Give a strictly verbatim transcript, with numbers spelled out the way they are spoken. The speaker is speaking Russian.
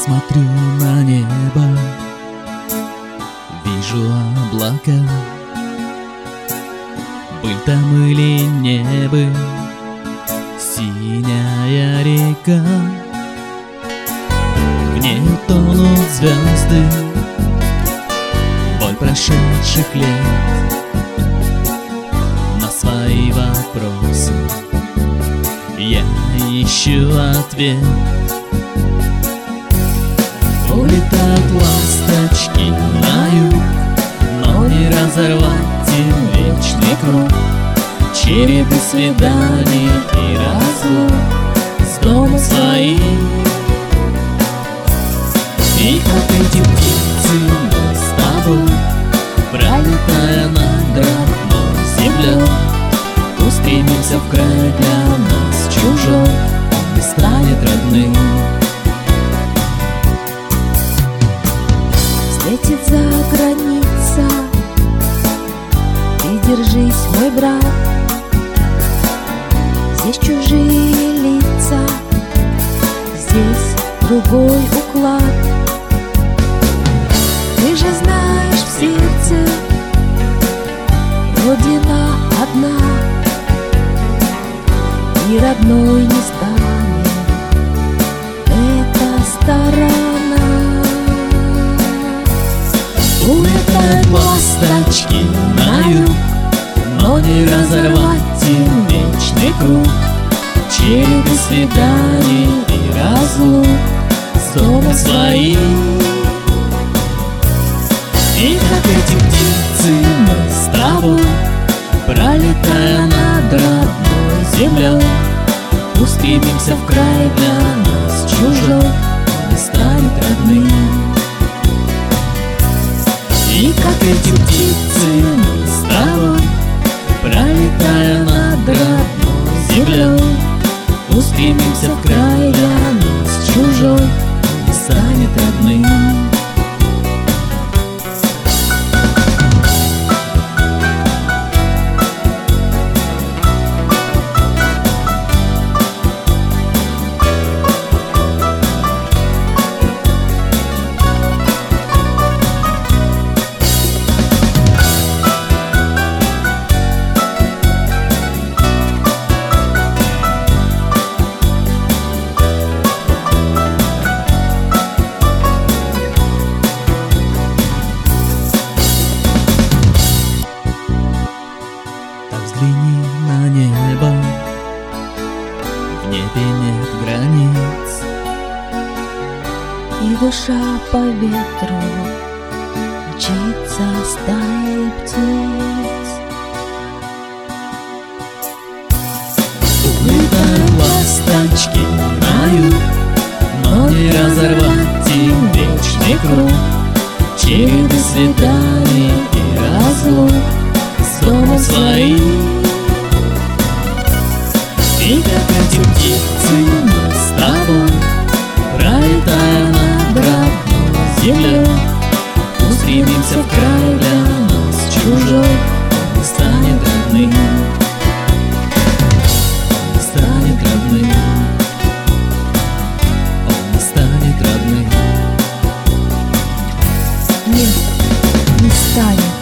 Смотрю на небо, вижу облака. Был там или не был синяя река. В ней тонут звезды, боль прошедших лет. На свои вопросы я ищу ответ. Улетают ласточки на юг, но не разорвать им вечный круг. Череды свиданий и разлук с домом своим. И как эти птицы мы с тобой, пролетая над родной землей, устремимся в край для нас чужой, он не станет родным. Светит за граница, ты держись, мой брат. Здесь чужие лица, здесь другой уклад. Ты же знаешь, в сердце родина одна, и родной не станет эта сторона. Улетают ласточки на юг, но не разорвать им вечный круг. Череды свиданий и разлук с домом своим. И как эти птицы мы с тобой, пролетая над родной землей, устремимся в край для нас чужой, он не станет родным. И как эти птицы мы с тобой, пролетая над родной землей, устремимся в край для нас чужой, он не станет родным. Взгляни на небо, в небе нет границ, и душа по ветру мчится стаей птиц. Улетают ласточки на юг, но не разорвать им вечный круг. Череды свиданий и разлук с домом своим. И как эти птицы мы с тобой, пролетая над родной землей, устремимся в край для нас чужой, он не станет родным. Он не станет родным. Он не станет родным. Нет, не станет.